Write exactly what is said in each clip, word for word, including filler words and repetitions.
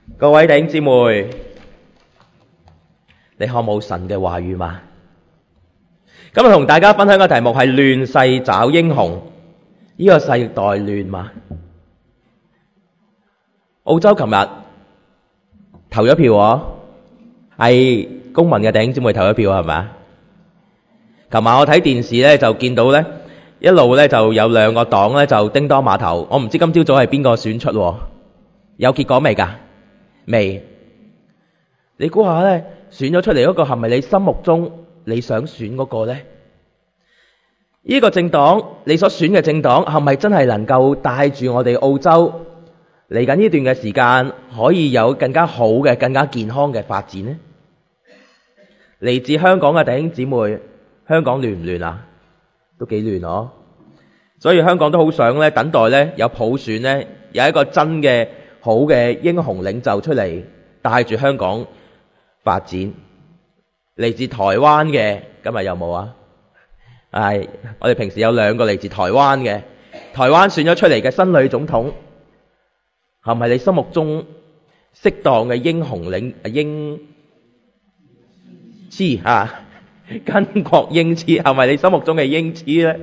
各位弟兄姊妹，你渴慕神嘅話語嗎？今日同大家分享嘅題目係亂世找英雄。呢個世代亂嗎？澳洲琴日投咗票喎，係公民嘅弟兄姊妹投咗票係咪啊？琴晚我睇電視咧就見到咧一路咧就有兩個黨咧就叮當馬頭，我唔知今朝早係邊個選出喎，有結果未㗎？未。你估下咧，選咗出嚟嗰個係咪你心目中你想選嗰個呢？呢個政黨，你所選嘅政黨係咪真係能夠帶住我哋澳洲嚟緊呢段嘅時間，可以有更加好嘅、更加健康嘅發展呢？嚟自香港嘅弟兄姊妹，香港亂唔亂啊？都幾亂哦！所以香港都好想咧，等待咧有普選咧，有一個真嘅好嘅英雄領袖出嚟，帶住香港發展。嚟自台灣嘅今日有冇啊？係我哋平時有兩個嚟自台灣嘅，台灣選咗出嚟嘅新女總統，係咪你心目中適當嘅英雄領英雌啊？巾幗英雌係咪你心目中嘅英雌呢？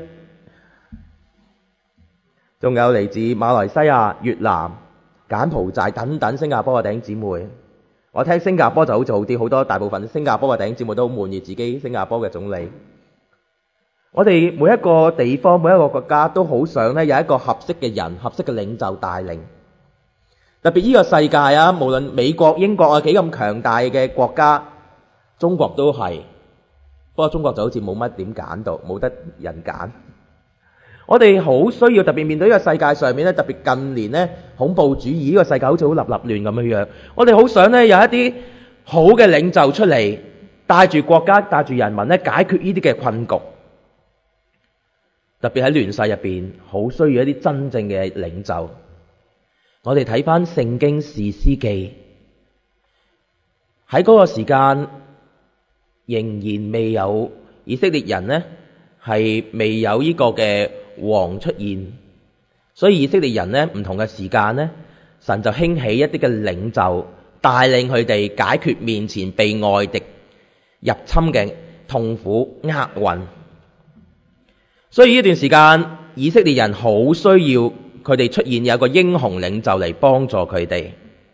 仲有嚟自馬來西亞、越南、柬埔寨等等新加坡嘅弟兄姊妹。我聽新加坡就好似好啲，好多大部分新加坡嘅弟兄姊妹都好滿意自己新加坡嘅總理。我哋每一個地方、每一個國家都好想咧有一個合適嘅人、合適嘅領袖帶領。特別呢個世界啊，無論美國、英國啊幾咁強大嘅國家，中國都係。不過中國就好似冇乜點揀到，冇得人揀。我哋好需要特別面對呢個世界上面咧，特別近年咧恐怖主義呢個世界好似好立立亂咁樣樣。我哋好想咧有一啲好嘅領袖出嚟，帶住國家、帶住人民咧解決呢啲嘅困局。特別喺亂世入邊，好需要一啲真正嘅領袖。我哋睇翻聖經士師記，喺嗰個時間仍然未有以色列人呢係未有呢個嘅王出現，所以以色列人呢唔同嘅時間呢，神就興起一啲嘅領袖，帶領佢哋解決面前被外敵入侵嘅痛苦厄運。所以呢段時間，以色列人好需要佢哋出現有一個英雄領袖嚟幫助佢哋。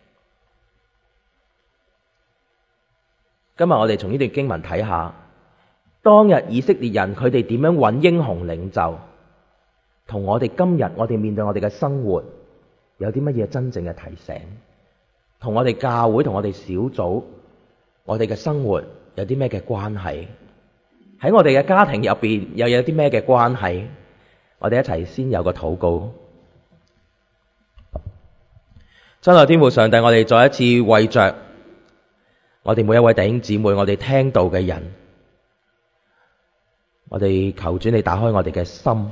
今日我哋從呢段經文睇下，當日以色列人佢哋點樣揾英雄領袖，同我哋今日我哋面對我哋嘅生活有啲乜嘢真正嘅提醒，同我哋教會同我哋小組我哋嘅生活有啲咩嘅關係，喺我哋嘅家庭入邊又有啲咩嘅關係。我哋一齊先有個禱告。親愛天父上帝，我哋再一次為着我哋每一位弟兄姊妹，我哋聽到嘅人，我哋求主你打開我哋嘅心，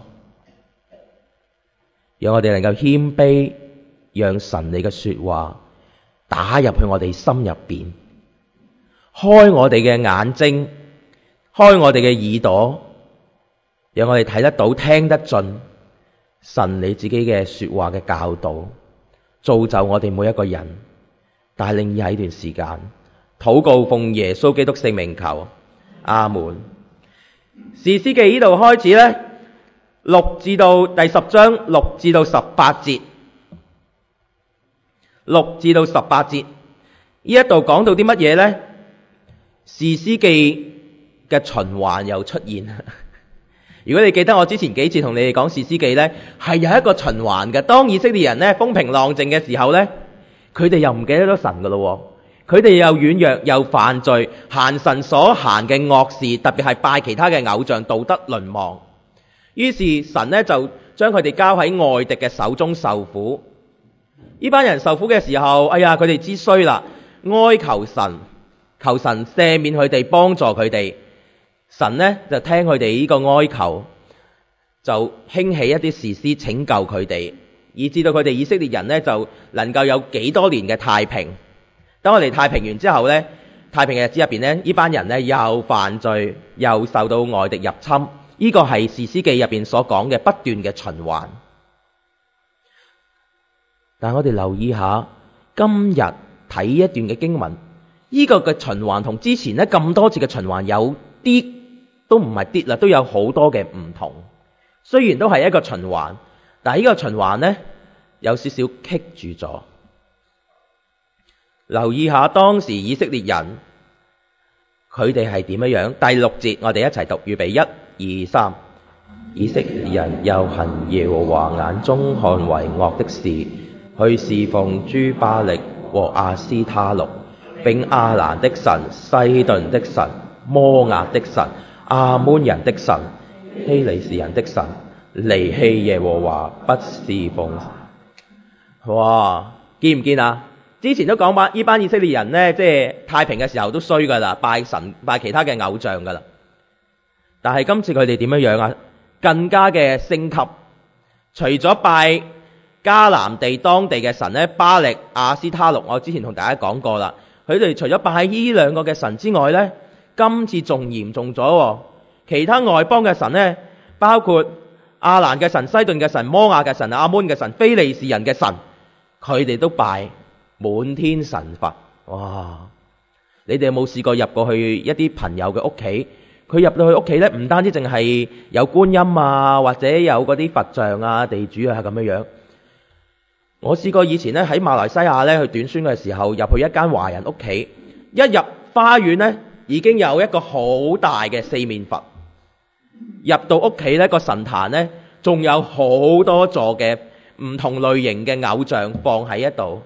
讓我哋能夠謙卑，讓神你嘅說話打入去我哋心入邊，開我哋嘅眼睛，開我哋嘅耳朵，讓我哋睇得到、聽得盡神你自己嘅說話嘅教導，造就我哋每一個人，帶領喺呢段時間。禱告奉耶穌基督聖名求，阿門。士師記呢度開始呢，六至到第十章六至到十八節，六至到十八節呢一度講到啲乜嘢呢？士師記嘅循環又出現。如果你記得我之前幾次同你哋講士師記呢，係有一個循環嘅。當以色列人呢風平浪靜嘅時候呢，佢哋又唔記得咗神噶咯。佢哋又軟弱又犯罪，行神所行嘅惡事，特別係拜其他嘅偶像，道德淪亡。於是神呢就將佢哋交喺外敵嘅手中受苦。呢班人受苦嘅時候，哎呀，佢哋知衰啦，哀求神，求神赦免佢哋，幫助佢哋。神呢就聽佢哋呢個哀求，就興起一啲士師拯救佢哋，以致到佢哋以色列人呢就能夠有幾多年嘅太平。當我哋太平完之後呢，太平嘅日子入邊呢，呢班人呢又犯罪，又受到外敵入侵。呢個係士師記入邊所講嘅不斷嘅循環。但我哋留意下，今日睇睇一段嘅經文，呢、這個嘅循環同之前咧咁多次嘅循環有啲都唔係啲啦，都有好多嘅唔同。雖然都係一個循環，但係呢個循環咧有少少棘住咗。留意下當時以色列人佢哋係點樣樣。第六節我哋一齊讀，預備一二三。以色列人又行耶和華眼中看為惡的事，去侍奉諸巴力和亞斯他錄，並亞蘭的神、西頓的神、摩押的神、亞捫人的神、非利士人的神，離棄耶和華，不侍奉。哇，見唔見啊？之前都講話呢班以色列人呢，即係太平嘅時候都衰噶啦，拜神拜其他嘅偶像噶啦。但係今次佢哋點樣樣啊？更加嘅升級，除咗拜迦南地當地嘅神呢，巴力、亞斯他錄，我之前同大家講過啦。佢哋除咗拜呢兩個嘅神之外呢，今次仲嚴重咗，其他外邦嘅神呢，包括亞蘭嘅神、西頓嘅神、摩押嘅神、亞捫嘅神、非利士人嘅神，佢哋都拜。滿天神佛，哇！你哋有冇試過入過去一啲朋友嘅屋企？佢入到去屋企咧，唔單止淨係有觀音啊，或者有嗰啲佛像啊、地主啊咁樣樣。我試過以前咧喺馬來西亞咧去短宣嘅時候，入去一間華人屋企，一入花園咧已經有一個好大嘅四面佛。入到屋企咧個神壇咧，仲有好多座嘅唔同類型嘅偶像放喺一度。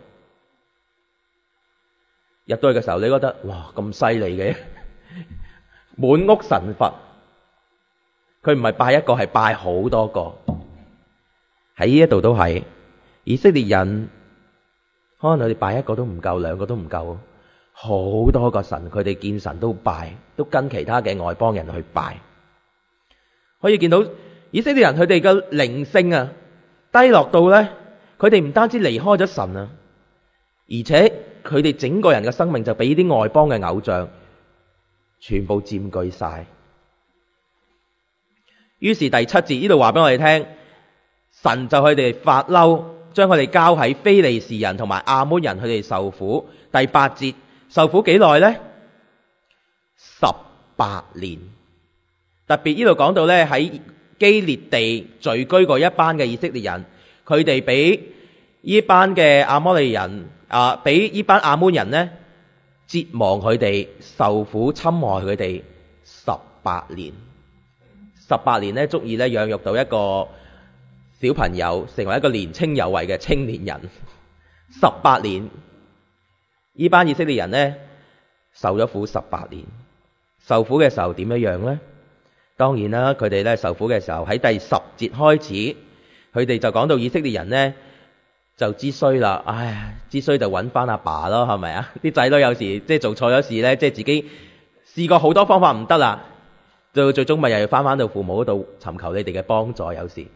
入到去嘅時候，你覺得哇咁犀利嘅，滿屋神佛，佢唔係拜一個，係拜好多個。喺呢一度都係以色列人，可能佢哋拜一個都唔夠，兩個都唔夠，好多個神，佢哋見神都拜，都跟其他嘅外邦人去拜。可以見到以色列人佢哋嘅靈性啊低落到咧，佢哋唔單止離開咗神啊，而且佢哋整個人嘅生命就俾啲外邦嘅偶像全部佔據晒。於是第七節呢度話俾我哋聽，神就佢哋發嬲，將佢哋交喺非利士人同埋亞捫人，佢哋受苦。第八節受苦幾耐呢？十八年。特別呢度講到咧，喺基列地聚居過一班嘅以色列人，佢哋俾呢班嘅亞摩利人啊，俾呢班亞捫人呢折磨佢哋，受苦侵害佢哋十八年。十八年咧足以咧養育到一個小朋友，成為一個年青有為嘅青年人。十八年，呢班以色列人呢受咗苦十八年。受苦嘅時候點樣樣呢？當然啦，佢哋咧受苦嘅時候喺第十節開始，佢哋就講到以色列人呢就知衰啦，唉，知衰就揾翻阿爸咯，係咪啊？啲仔女有時即係做錯咗事咧，即係自己試過好多方法唔得啦，到最終咪又要翻翻到父母嗰度尋求你哋嘅幫助。有時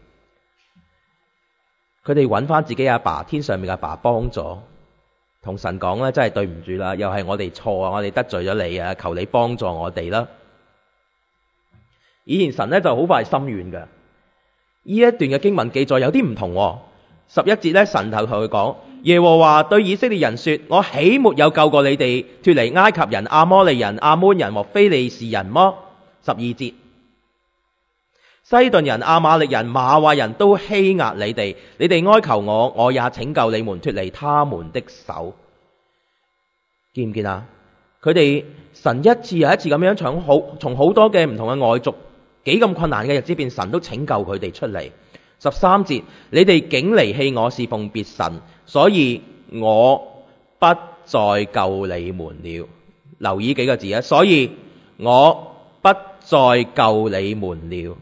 佢哋揾翻自己阿爸，天上面嘅阿爸幫助，同神講咧，真係對唔住啦，又係我哋錯啊，我哋得罪咗你啊，求你幫助我哋啦。以前神咧就好快心軟嘅。呢一段嘅經文記載有啲唔同喎。十一節咧，神就同佢講，耶和華對以色列人說，我豈沒有救過你哋脫離埃及人、亞摩利人、亞捫人和非利士人麼？十二節，西頓人、亞瑪力人、瑪華人都欺壓你哋，你哋哀求我，我也拯救你們脫離他們的手。見唔見啊？佢哋神一次又一次咁樣從好從好多嘅唔同嘅外族幾咁困難嘅日子邊，神都拯救佢哋出嚟。十三節，你哋竟離棄我，侍奉別神，所以我不再救你們了。留意幾個字啊，所以我不再救你們了。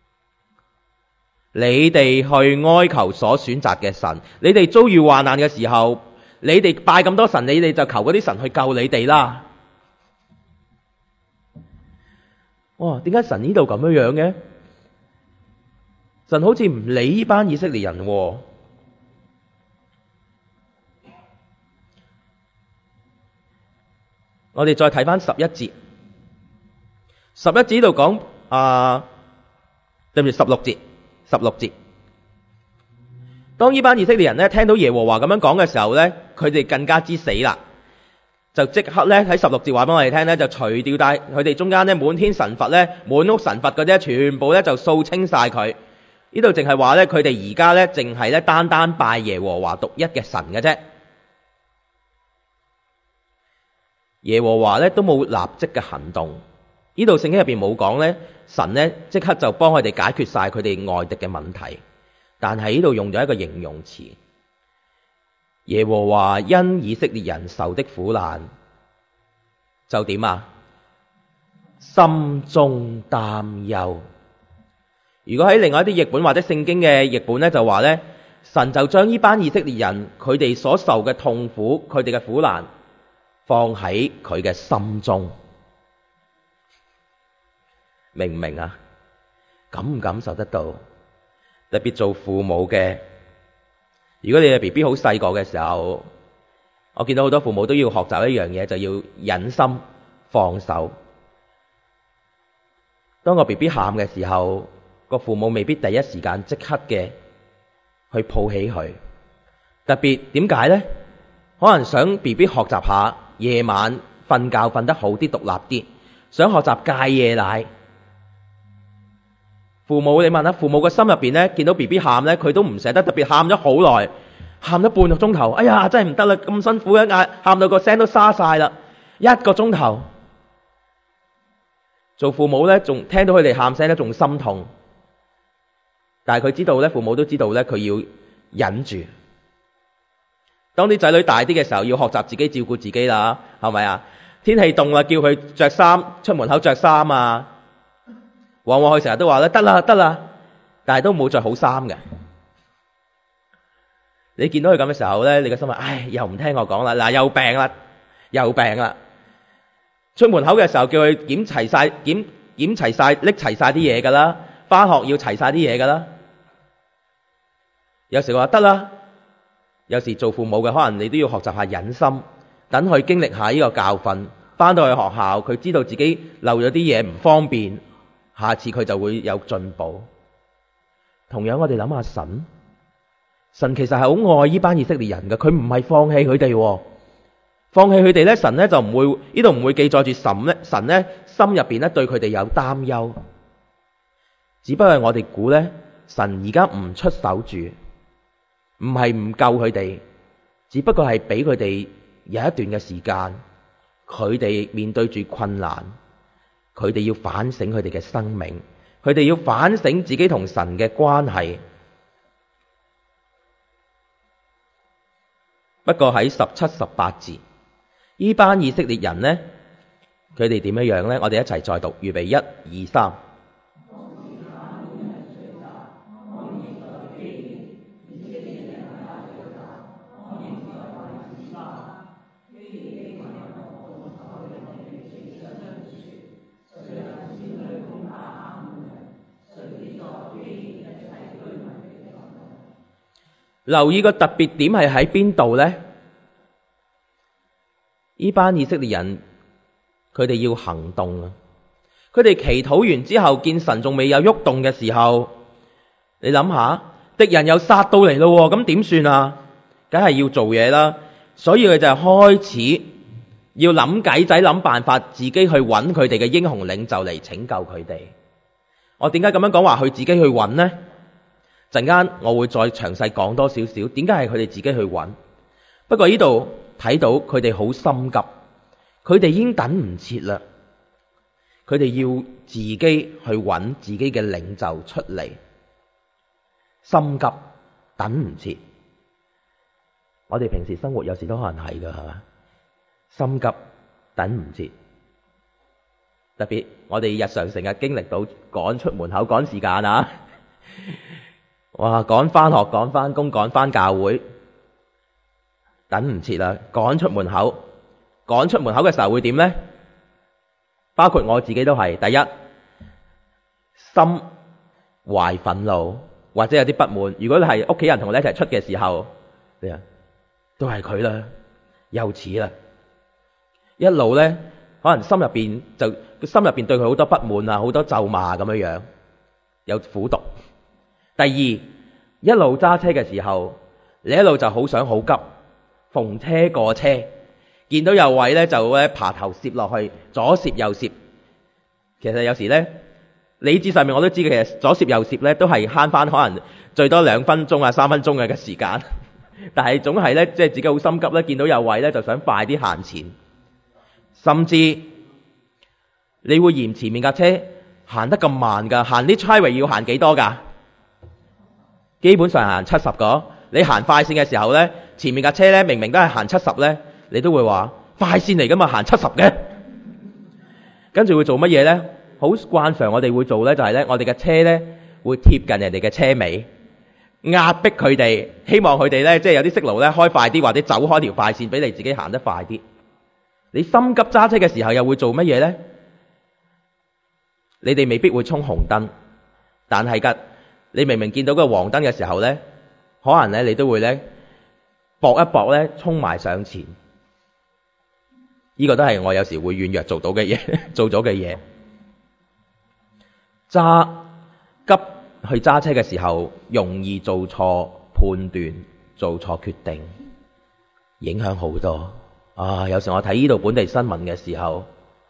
你哋去哀求所選擇嘅神，你哋遭遇患難嘅時候，你哋拜咁多神，你哋就求嗰啲神去救你哋啦。哇，點解神呢度咁樣樣嘅？神好似唔理呢班以色列人喎。我哋再睇翻十一節，十一節呢度講啊，對唔住，十六節，十六節。當呢班以色列人咧聽到耶和華咁樣講嘅時候咧，佢哋更加之死啦。 就即刻咧喺十六節話俾我哋聽咧，就除掉帶佢哋中間咧滿天神佛咧滿屋神佛嗰啲，全部咧就掃清晒佢。呢度淨係話咧，佢哋而家咧淨係咧單單拜耶和華獨一嘅神嘅啫。耶和華咧都冇立即嘅行動。呢度聖經入邊冇講咧，神咧即刻就幫佢哋解決晒佢哋外敵嘅問題，但係呢度用咗一個形容詞。耶和華因以色列人受的苦難，就點啊？心中擔憂。如果喺另外一啲譯本或者聖經嘅譯本咧，就話咧，神就將呢班以色列人佢哋所受嘅痛苦，佢哋嘅苦難，放喺佢嘅心中。明唔明啊？感唔感受得到？特別做父母嘅，如果你嘅 B B 好細個嘅時候，我見到好多父母都要學習一樣嘢，就要忍心放手。當個 B B 喊嘅時候，個父母未必第一時間即刻嘅去抱起佢。特別點解呢？可能想 B B 學習下夜晚瞓覺瞓得好啲，獨立啲，想學習戒夜奶。父母，你問下父母個心入邊咧，見到 B B 喊咧，佢都唔捨得，特別喊咗好耐，喊咗半個鐘頭，哎呀真係唔得啦，咁辛苦嘅嗌，喊到個聲都沙晒啦，一個鐘頭。做父母咧，仲聽到佢哋喊聲咧，仲心痛。但係佢知道咧，父母都知道咧，佢要忍住。當啲仔女大啲嘅時候，要學習自己照顧自己啦，係咪啊？天氣凍啦，叫佢着衫，出門口着衫啊。往往佢成日都話咧，得啦得啦，但係都冇着好衫嘅。你見到佢咁嘅時候咧，你個心話，唉，又唔聽我講啦，嗱，又病啦，又病啦。出門口嘅時候叫佢檢齊晒，檢檢齊晒，拎齊晒啲嘢噶啦，返學要齊晒啲嘢噶啦。有時話得啦，有時做父母嘅可能你都要學習下忍心，等佢經歷下呢個教訓，返到去學校佢知道自己漏咗啲嘢唔方便，下次佢就會有進步。同樣我哋諗下神，神其實係好愛呢班以色列人嘅，佢唔係放棄佢哋，放棄佢哋咧，神咧就唔會，呢度唔會記載住神咧，神咧心入邊咧對佢哋有擔憂。只不過係我哋估咧，神而家唔出手住，唔係唔救佢哋，只不過係俾佢哋有一段嘅時間，佢哋面對住困難，佢哋要反省佢哋嘅生命，佢哋要反省自己同神嘅關係。不過喺十七、十八節，呢班以色列人呢，佢哋點樣樣呢？我哋一齊再讀，預備一、二、三。留意個特別點係喺邊度呢？呢班以色列人佢哋要行動啊！佢哋祈禱完之後，見神仲未有喐動嘅時候，你諗下，敵人又殺到嚟咯，咁點算啊？梗係要做嘢啦，所以佢就開始要諗計仔、諗辦法，自己去揾佢哋嘅英雄領袖嚟拯救佢哋。我點解咁樣講話佢自己去揾呢？陣間我會再詳細講多少少，點解係佢哋自己去揾？不過呢度睇到佢哋好心急，佢哋已經等唔切啦，佢哋要自己去揾自己嘅領袖出嚟，心急等唔切。我哋平時生活有時都可能係噶，係嘛？心急等唔切，特別我哋日常成日經歷到趕出門口趕時間啊！哇！趕返學、趕返工、趕返教會，等唔切啦！趕出門口，趕出門口嘅時候會點呢？包括我自己都係，第一，心懷憤怒或者有啲不滿。如果你係屋企人同你一齊出嘅時候，你啊都係佢啦，又似啦，一路呢，可能心入邊就心入邊對佢好多不滿啊，好多咒罵咁樣樣，有苦毒。第二，一路揸車嘅時候，你一路就好想好急，逢車過車， 見到有位咧就咧爬頭攝落去，左攝右攝。其實有時咧理智上面我都知，其實左攝右攝咧都係慳翻可能最多兩分鐘啊三分鐘嘅嘅時間，但係總係咧即係自己好心急咧，見到有位咧就想快啲行前，甚至你會嫌前面架車行得咁慢㗎，行啲 highway 要行幾多㗎？基本上行七十個，你行快線嘅時候咧，前面架車咧明明都係行七十咧，你都會話快線嚟㗎嘛，行七十嘅。跟住會做乜嘢咧？好慣常我哋會做咧，就係咧，我哋嘅車咧會貼近人哋嘅車尾，壓迫佢哋，希望佢哋咧即係有啲息路咧開快啲，或者走開條快線俾你自己行得快啲。你心急揸車嘅時候又會做乜嘢咧？你哋未必會衝紅燈，但係㗎，你明明見到個黃燈嘅時候咧，可能咧你都會咧搏一搏咧衝埋上前。呢個都係我有時會軟弱做到嘅嘢，做咗嘅嘢。揸急去揸車嘅時候，容易做錯判斷，做錯決定，影響好多。啊，有時我睇呢度本地新聞嘅時候，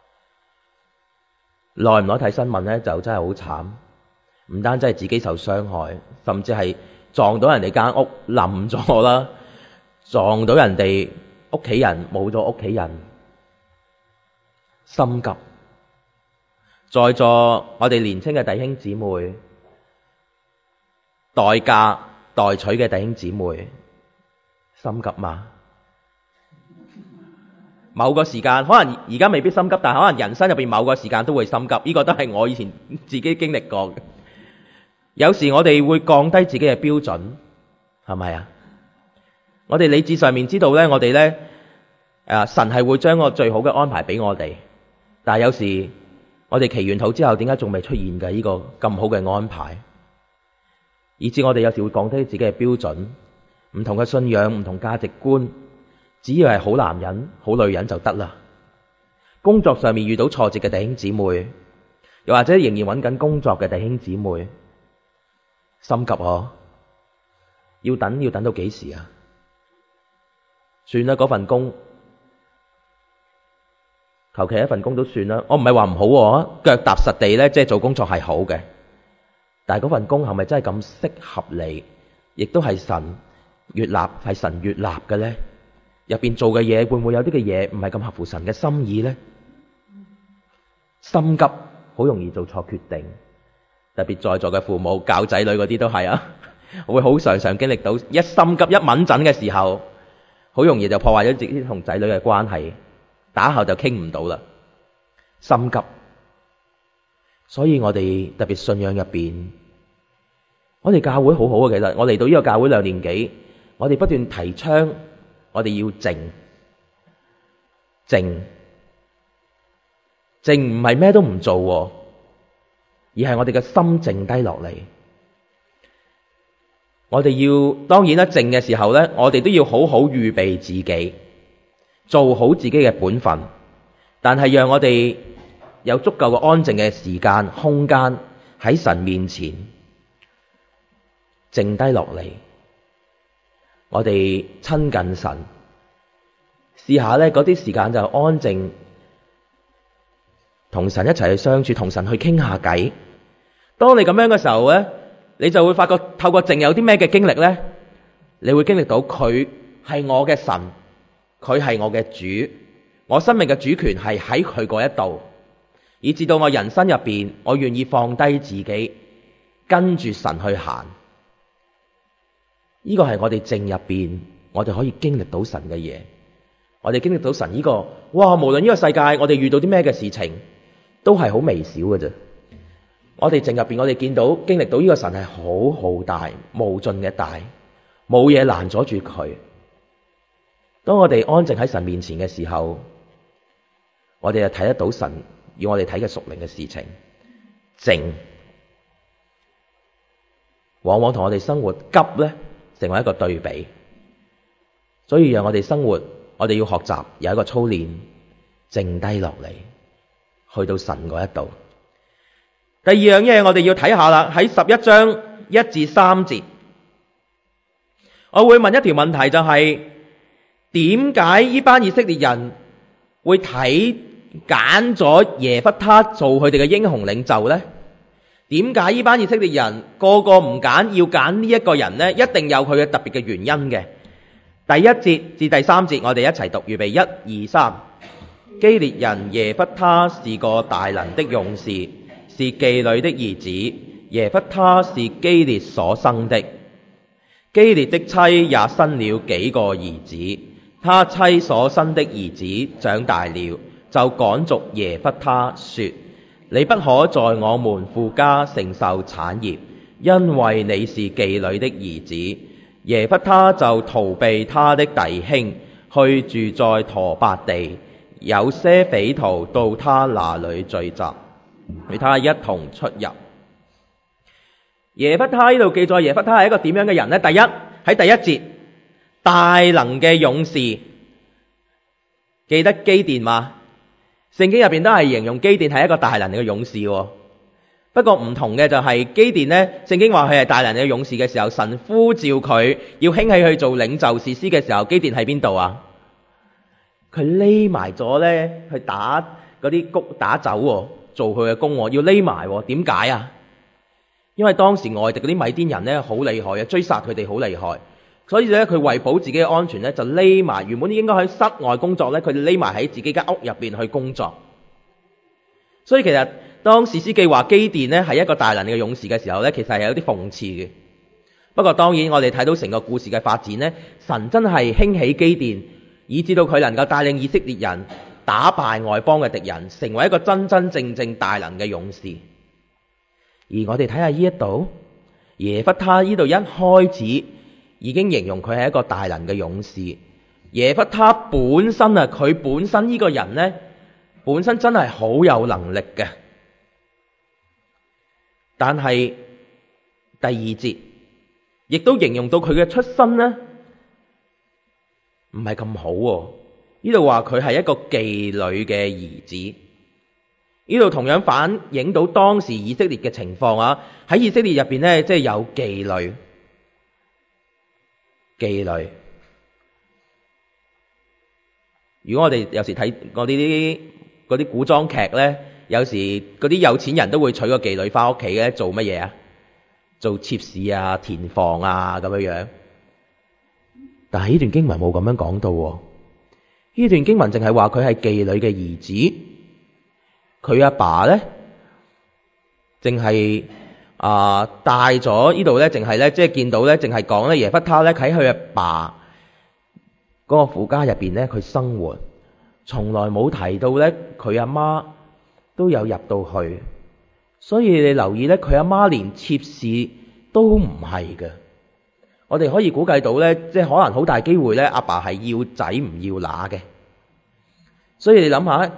耐唔耐睇新聞咧，就真係好慘。唔單止係自己受傷害，甚至係撞到人哋間屋冧咗啦，撞到人哋屋企人冇咗屋企人。心急，在座我哋年輕嘅弟兄姊妹，待嫁待娶嘅弟兄姊妹，心急嘛？某個時間可能而家未必心急，但係可能人生入邊某個時間都會心急。呢個都係我以前自己經歷過嘅。有時我哋會降低自己嘅標準，係咪啊？我哋理智上面知道咧，我哋咧誒神係會將個最好嘅安排俾我哋。但係有時我哋祈完禱之後，點解仲未出現嘅呢個咁好嘅安排？以致我哋有時會降低自己嘅標準，唔同嘅信仰、唔同價值觀，只要係好男人、好女人就得啦。工作上面遇到挫折嘅弟兄姊妹，又或者仍然揾緊工作嘅弟兄姊妹，心急嗬，要等要等到幾時啊？算啦，嗰份工。求其一份工都算啦，我唔係話唔好喎，腳踏實地咧，即係做工作係好嘅。但係嗰份工係咪真係咁適合你？亦都係神悅納，係神悅納嘅咧？入邊做嘅嘢會唔會有啲嘅嘢唔係咁合乎神嘅心意咧？心急好容易做錯決定，特別在座嘅父母教仔女嗰啲都係啊，會好常常經歷到一心急一敏陣嘅時候，好容易就破壞咗自己同仔女嘅關係。打後就傾唔到啦，心急。所以我哋特別信仰入邊，我哋教會好好啊。其實我嚟到呢個教會兩年幾，我哋不斷提倡我哋要靜，靜，靜唔係咩都唔做，而係我哋嘅心靜低落嚟。我哋要當然啦，靜嘅時候咧，我哋都要好好預備自己。做好自己嘅本分，但係讓我哋有足夠嘅安靜嘅時間、空間喺神面前靜低落嚟，我哋親近神，試下咧嗰啲時間就安靜，同神一齊去相處，同神去傾下偈。當你咁樣嘅時候咧，你就會發覺透過靜有啲咩嘅經歷咧，你會經歷到佢係我嘅神。佢係我嘅主，我生命嘅主權係喺佢嗰一度，以至到我人生入邊，我願意放低自己，跟住神去行。呢個係我哋靜入邊，我哋可以經歷到神嘅嘢。我哋經歷到神呢個，哇！無論呢個世界我哋遇到啲咩嘅事情，都係好微小嘅啫。我哋靜入邊，我哋見到經歷到呢個神係好浩大、無盡嘅大，冇嘢攔阻住佢。當我哋安靜喺神面前嘅時候，我哋就睇得到神要我哋睇嘅屬靈嘅事情。靜往往同我哋生活急咧成為一個對比，所以讓我哋生活，我哋要學習有一個操練，靜低落嚟，去到神嗰一度。第二樣嘢我哋要睇下啦，喺十一章一至三節，我會問一條問題，就係點解呢班以色列人會睇揀咗耶弗他做佢哋嘅英雄領袖呢？點解呢班以色列人個個唔揀，要揀呢一個人呢？一定有佢嘅特別嘅原因嘅。第一節至第三節，我哋一齊讀，預備一二三。基列人耶弗他是個大能的勇士，是妓女的兒子。耶弗他是基列所生的。基列的妻也生了幾個兒子，他妻所生的兒子長大了，就趕逐耶弗他，說：你不可在我們父家承受產業，因為你是妓女的兒子。耶弗他就逃避他的弟兄，去住在陀伯地。有些匪徒到他那裏聚集，與他一同出入。耶弗他呢度記載耶弗他係一個點樣嘅人呢？第一，喺第一節，大能嘅勇士，記得基甸嘛？聖經入邊都係形容基甸係一個大能嘅勇士。不過唔同嘅就係基甸呢，聖經話佢係大能嘅勇士嘅時候，神呼召佢要興起去做領袖士師嘅時候，基甸喺邊度啊？佢匿埋咗呢，去打嗰啲谷打酒，做佢嘅工，要匿埋。點解啊？因為當時外敵嗰啲米甸人呢，好厲害啊，追殺佢哋好厲害，所以咧佢為保自己嘅安全呢，就匿埋。原本應該喺室外工作呢，佢哋匿埋喺自己間屋入邊去工作。所以其實當士師記話基甸呢係一個大能嘅勇士嘅時候呢，其實係有啲諷刺嘅。不過當然我哋睇到成個故事嘅發展呢，神真係興起基甸，以至到佢能夠帶領以色列人打敗外邦嘅敵人，成為一個真真正正大能嘅勇士。而我哋睇下呢一度，耶弗他呢度一開始已經形容佢係一個大能嘅勇士。耶弗他本身啊，佢本身呢個人呢，本身真係好有能力嘅。但係第二節亦都形容到佢嘅出身呢，唔係咁好喎。呢度話佢係一個妓女嘅兒子。呢度同樣反映到當時以色列嘅情況啊。喺以色列入邊呢，即係有妓女，妓女。如果我哋有時睇嗰啲嗰啲古裝劇呢，有時嗰啲有錢人都會娶個妓女翻屋企嘅，做乜嘢啊？做妾侍啊、填房啊咁樣樣。但係呢段經文冇咁樣講到喎。呢段經文淨係話佢係妓女嘅兒子。佢阿爸咧，淨係啊帶咗呢度咧，淨係咧，即係見到咧，淨係講咧耶弗他咧喺佢阿爸嗰個父家入邊咧，佢生活，從來冇提到咧佢阿媽都有入到去。所以你留意咧，佢阿媽連妾侍都唔係嘅。我哋可以估計到咧，即係可能好大機會咧，阿爸係要仔唔要乸嘅。所以你諗下。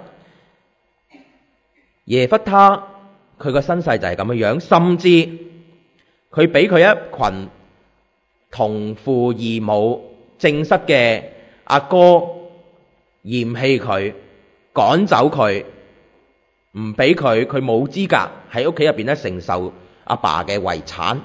耶弗他佢個身世就係咁樣樣，甚至佢俾佢一群同父異母正室嘅阿哥嫌棄佢，趕走佢，唔俾佢，佢冇資格喺屋企入邊咧承受阿爸嘅遺產。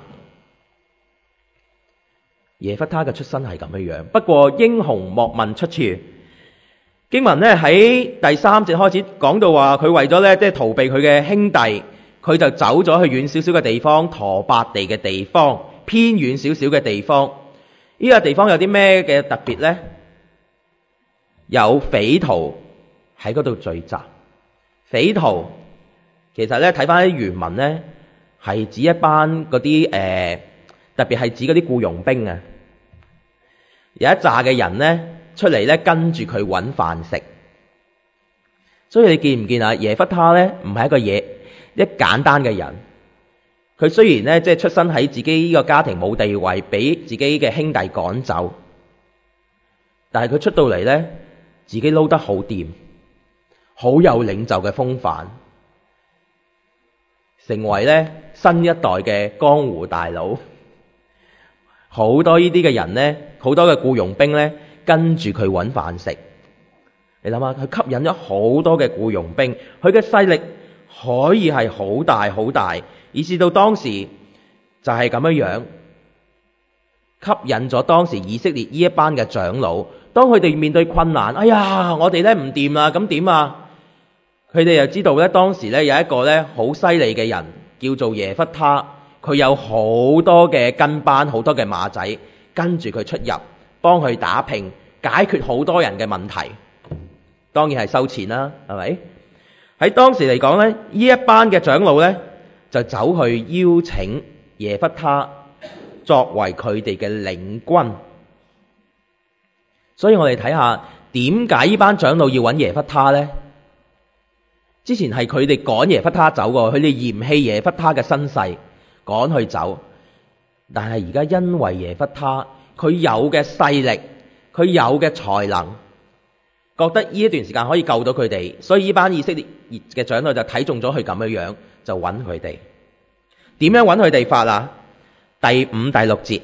耶弗他嘅出身係咁樣樣，不過英雄莫問出處。經文咧喺第三節開始講到話，佢為咗咧即係逃避佢嘅兄弟，佢就走咗去遠少少嘅地方，陀伯地嘅地方，偏遠少少嘅地方。呢個地方有啲咩嘅特別呢？有匪徒喺嗰度聚集。匪徒其實咧睇翻啲原文咧，係指一班嗰啲誒，特別係指嗰啲僱傭兵啊，有一紮嘅人咧。出嚟咧跟住佢揾飯食，所以你見唔見啊？耶弗他咧唔係一個嘢一簡單嘅人，佢雖然咧即係出身喺自己呢個家庭冇地位，俾自己嘅兄弟趕走，但係佢出到嚟咧，自己撈得好掂，好有領袖嘅風範，成為咧新一代嘅江湖大佬。好多呢啲嘅人咧，好多嘅僱傭兵咧。跟住佢揾飯食，你諗下，佢吸引咗好多嘅僱傭兵，佢嘅勢力可以係好大好大，以至到當時就係咁樣樣吸引咗當時以色列呢一班嘅長老當佢哋面對困難，哎呀，我哋咧唔掂啦，咁點啊？佢哋又知道咧，當時咧有一個咧好犀利嘅人，叫做耶弗他，佢有好多嘅跟班，好多嘅馬仔跟住佢出入，幫佢打拼，解決好多人嘅問題。當然係收錢啦，係咪？喺當時嚟講咧，呢一班嘅長老咧就走去邀請耶弗他作為佢哋嘅領軍。所以我哋睇下點解呢班長老要揾耶弗他呢？之前係佢哋趕耶弗他走過，佢哋嫌棄耶弗他嘅身世，趕佢走。但係而家因為耶弗他佢有嘅勢力，佢有嘅才能，覺得呢一段時間可以救到佢哋，所以呢班以色列嘅長老就睇中咗佢咁樣樣，就揾佢哋。點樣揾佢哋法啊？第五、第六節。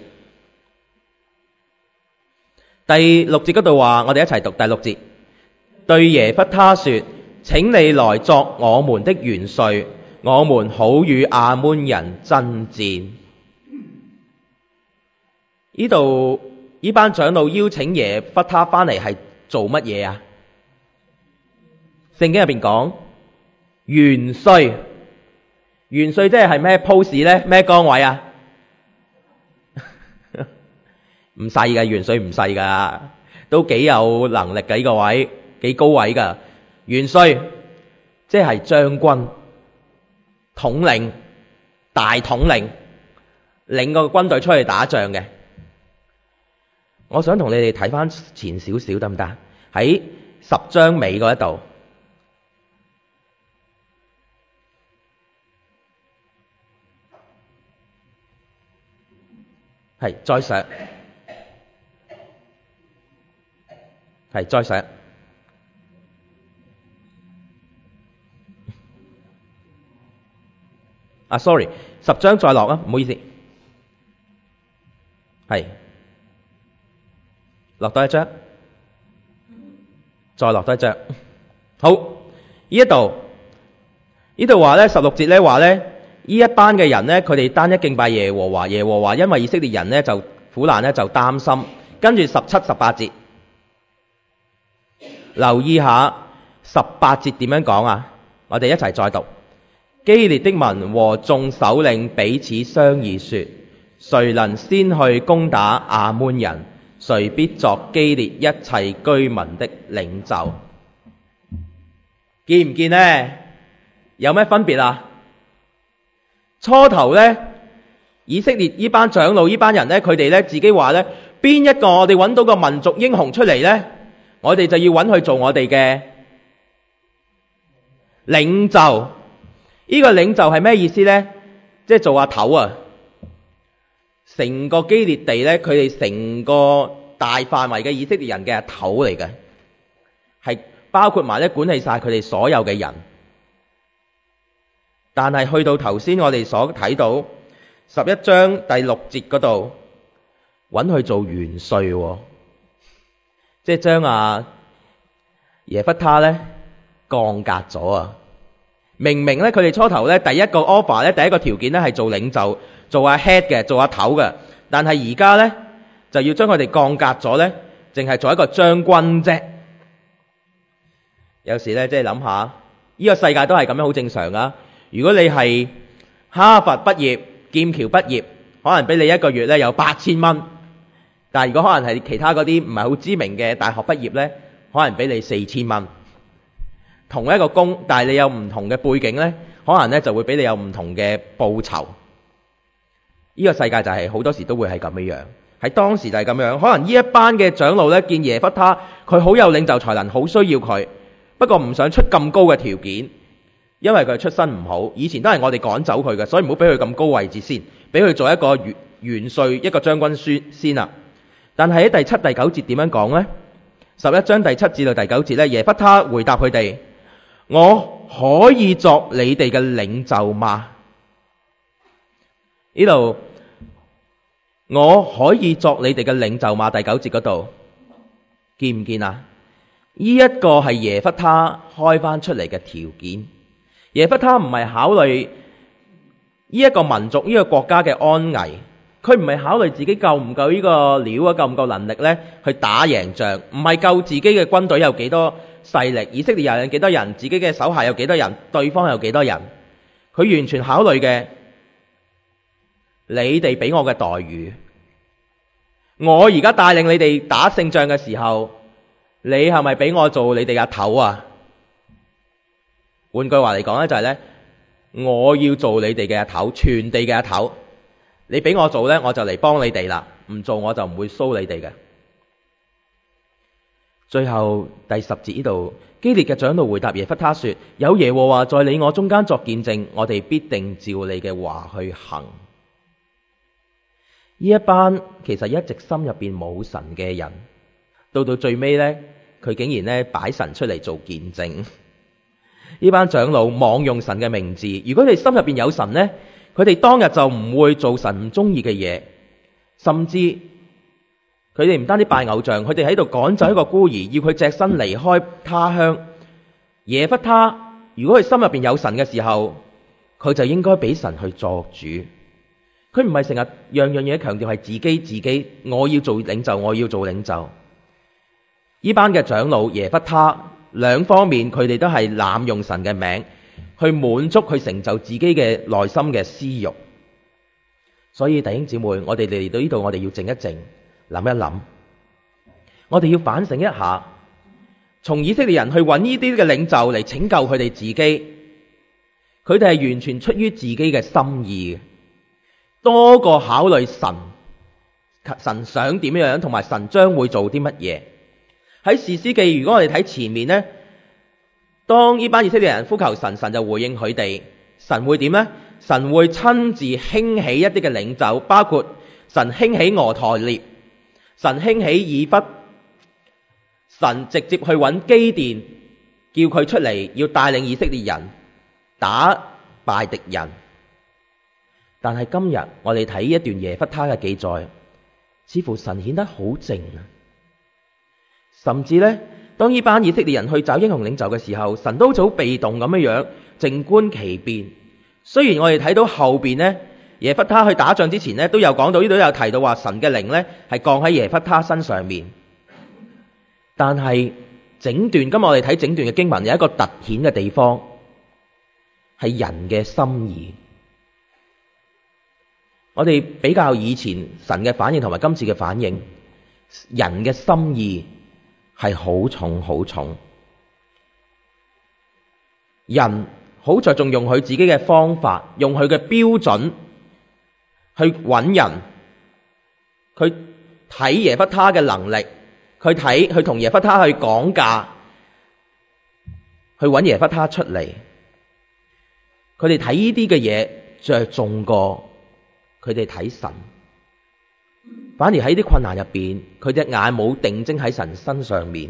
第六節嗰度話，我哋一齊讀第六節。對耶弗他說：請你來作我們的元帥，我們好與亞捫人爭戰。呢度呢班長老邀請耶弗他翻嚟係做乜嘢啊？聖經入邊講元帥，元帥即係係咩 pose 呢？咩崗位啊？唔細㗎，元帥唔細㗎，都幾有能力㗎，呢個位幾高位㗎。元帥即係將軍、統領、大統領，領個軍隊出去打仗嘅。我想同你哋睇翻前少少得唔得？喺十章尾嗰一度，係再上。係再上啊 ，sorry， 十章再落啊，唔好意思，係落多一章，再落多一章。好，呢一度呢度話咧，十六節咧話咧，呢一班嘅人咧，佢哋單一敬拜耶和華，耶和華因為以色列人咧就苦難咧就擔心。跟住十七、十八節。留意下十八節點樣講啊？我哋一齊再讀。基列的民和眾首領彼此商議說：誰能先去攻打亞捫人，誰必作基列一切居民的領袖。見唔見呢？有咩分別啊？初頭呢，以色列呢班長老呢班人呢，佢哋呢自己話呢，邊一個我哋揾到個民族英雄出嚟呢？我哋就要揾佢做我哋嘅領袖。呢個領袖係咩意思呢？即係做阿頭啊！成個基列地呢，佢哋成個大範圍嘅以色列人嘅阿頭嚟嘅，係包括埋咧管理晒佢哋所有嘅人。但係去到頭先我哋所睇到十一章第六節嗰度，揾佢做元帥喎。即係將阿耶弗他咧降格咗啊！明明咧佢哋初頭咧第一個 offer 咧第一個條件咧係做領袖、做阿 head 嘅、做阿頭嘅，但係而家咧就要將佢哋降格咗咧，淨係做一個將軍啫。有時咧即係諗下，呢個世界都係咁樣好正常噶。如果你係哈佛畢業、劍橋畢業，可能俾你一個月咧有八千蚊。但係如果可能係其他嗰啲唔係好知名嘅大學畢業呢，可能俾你四千蚊，同一個工，但係你有唔同嘅背景呢，可能呢就會俾你有唔同嘅報酬。呢個世界就係好多時都會係咁樣樣，喺當時就係咁樣。可能呢一班嘅長老呢，見耶弗他佢好有領袖才能，好需要佢，不過唔想出咁高嘅條件，因為佢出身唔好，以前都係我哋趕走佢嘅，所以唔好俾佢咁高位置先，俾佢做一個元元帥、一個將軍先先啊。但係喺第七、第九節點樣講呢？十一章第七至到第九節呢，耶弗他回答佢哋：我可以作你哋嘅領袖嗎？呢度我可以作你哋嘅領袖嗎？第九節嗰度見唔見啊？呢一個係耶弗他開翻出嚟嘅條件。耶弗他唔係考慮呢一個民族、呢個國家嘅安危。 佢唔係考慮自己夠唔夠呢個料啊，夠唔夠能力咧去打贏仗，唔係夠自己嘅軍隊有幾多勢力，以色列人有幾多人，自己嘅手下有幾多人，對方有幾多人，佢完全考慮嘅，你哋俾我嘅待遇，我而家帶領你哋打勝仗嘅時候，你係咪俾我做你哋阿頭啊？換句話嚟講咧，就係咧，我要做你哋嘅阿頭，全地嘅阿頭。你俾我做咧，我就嚟幫你哋啦；唔做我就唔會騷你哋嘅。最後第十節呢度，基列嘅長老回答耶弗他說：有耶和華在你我中間作見證，我哋必定照你嘅話去行。呢一班其實一直心入邊冇神嘅人，到到最尾咧，佢竟然咧擺神出嚟做見證。呢班長老妄用神嘅名字，如果你心入邊有神咧，佢哋當日就唔會做神唔中意嘅嘢，甚至佢哋唔單止拜偶像，佢哋喺度趕走一個孤兒，要佢隻身離開他鄉。耶弗他如果佢心入邊有神嘅時候，佢就應該俾神去作主。佢唔係成日樣樣嘢強調係自己自己，我要做領袖，我要做領袖。呢班嘅長老耶弗他兩方面，佢哋都係濫用神嘅名，去滿足去成就自己嘅內心嘅私慾。所以弟兄姊妹，我哋嚟到呢度，我哋要靜一靜，諗一諗，我哋要反省一下，從以色列人去揾呢啲嘅領袖嚟拯救佢哋自己，佢哋係完全出於自己嘅心意，多過考慮神，神想點樣，同埋神將會做啲乜嘢。喺士師記，如果我哋睇前面呢，當呢班以色列人呼求神，神就回應佢哋。神會點呢？神會親自興起一啲嘅領袖，包括神興起俄台列，神興起以弗，神直接去揾基甸，叫佢出嚟要帶領以色列人打敗敵人。但係今日我哋睇一段耶弗他嘅記載，似乎神顯得好靜啊！甚至呢，當呢班以色列人去找英雄領袖嘅時候，神都好被動咁樣樣，靜觀其變。雖然我哋睇到後邊呢，耶弗他去打仗之前呢，都有講到，呢度有提到話神嘅靈呢係降喺耶弗他身上面，但係整段今日我哋睇整段嘅經文有一個突顯嘅地方，係人嘅心意。我哋比較以前神嘅反應同埋今次嘅反應，人嘅心意係好重好重，人好着重用佢自己嘅方法，用佢嘅標準去揾人，佢睇耶弗他嘅能力，佢睇佢同耶弗他去講價，去揾耶弗他出嚟。佢哋睇呢啲嘅嘢着重過佢哋睇神，反而喺啲困難入邊，佢隻眼冇定睛喺神身上面。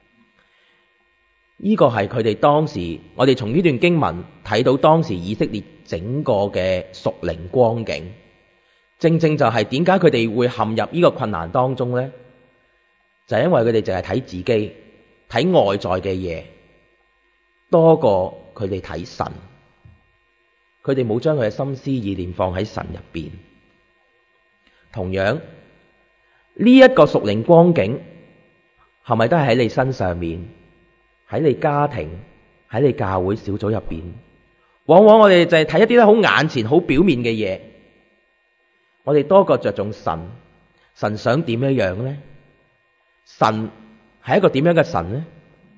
呢個係佢哋當時，我哋從呢段經文睇到當時以色列整個嘅屬靈光景，正正就係點解佢哋會陷入呢個困難當中呢？就係因為佢哋淨係睇自己，睇外在嘅嘢，多過佢哋睇神。佢哋冇將佢嘅心思意念放喺神入邊。同樣呢一個屬靈光景係咪都係喺你身上面？喺你家庭，喺你教會小組入邊，往往我哋就係睇一啲咧好眼前好表面嘅嘢，我哋多過着重神。神想點樣樣呢？神係一個點樣嘅神呢？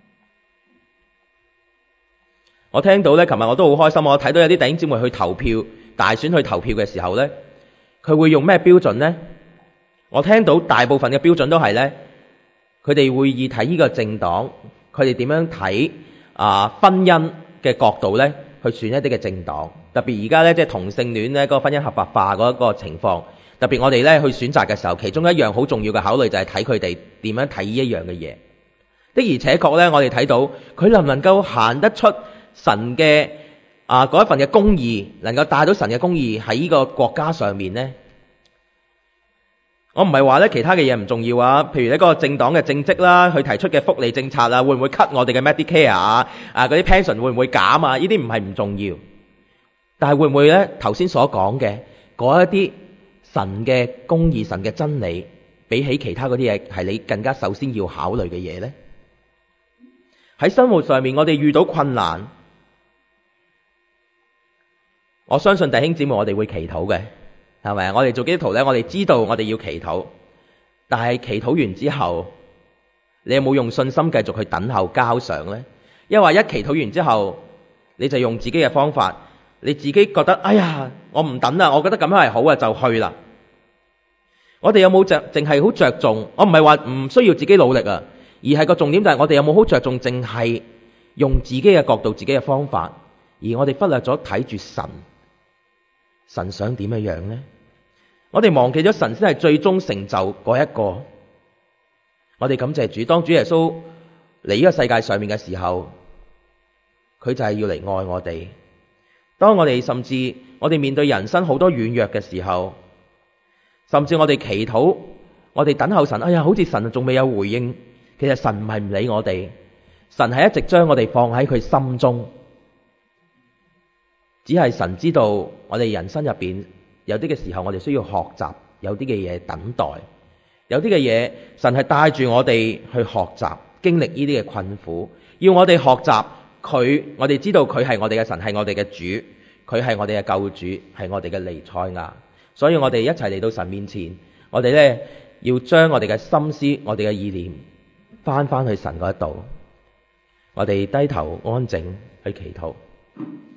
我聽到咧，琴日我都好開心，我睇到有啲弟兄姊妹去投票，大選去投票嘅時候咧，佢會用咩標準呢？我聽到大部分嘅標準都係咧，佢哋會以睇呢個政黨，佢哋點樣睇啊婚姻嘅角度咧，去選一啲嘅政黨。特別而家咧，即係同性戀咧，嗰個婚姻合法化嗰個情況。特別我哋咧去選擇嘅時候，其中一樣好重要嘅考慮就係睇佢哋點樣睇呢一樣嘅嘢。的而且確咧，我哋睇到佢能唔能夠行得出神嘅啊嗰一份嘅公義，能夠帶到神嘅公義喺呢個國家上面呢？我唔係話咧其他嘅嘢唔重要啊，譬如呢個政黨嘅政績啦，佢提出嘅福利政策啊，會唔會 cut 我哋嘅 Medicare 啊？啊嗰啲 pension 會唔會減啊？呢啲唔係唔重要，但係會唔會咧頭先所講嘅嗰一啲神嘅公義、神嘅真理，比起其他嗰啲嘢係你更加首先要考慮嘅嘢呢？喺生活上面，我哋遇到困難，我相信弟兄姊妹，我哋會祈禱嘅，係咪啊？我哋做基督徒呢，我哋知道我哋要祈禱，但係祈禱完之後，你有冇用信心繼續去等候交上呢？因為一祈禱完之後，你就用自己嘅方法，你自己覺得哎呀，我唔等啦，我覺得咁樣係好啊，就去啦。我哋有冇着淨係好着重？我唔係話唔需要自己努力啊，而係個重點就係我哋有冇好着重，淨係用自己嘅角度、自己嘅方法，而我哋忽略咗睇住神，神想點樣樣呢？我哋忘記咗神先係最終成就嗰一個。我哋感謝主，當主耶穌嚟呢個世界上面嘅時候，佢就係要嚟愛我哋。當我哋甚至我哋面對人生好多軟弱嘅時候，甚至我哋祈禱，我哋等候神，哎呀，好似神仲未有回應。其實神唔係唔理我哋，神係一直將我哋放喺佢心中。只係神知道我哋人生入邊有啲嘅時候，我哋需要學習，有啲嘅嘢等待，有啲嘅嘢神係帶住我哋去學習，經歷呢啲嘅困苦，要我哋學習佢，我哋知道佢係我哋嘅神，係我哋嘅主，佢係我哋嘅救主，係我哋嘅彌賽亞。所以我哋一齊嚟到神面前，我哋呢要將我哋嘅心思、我哋嘅意念翻翻去神嗰度，我哋低頭安靜去祈禱。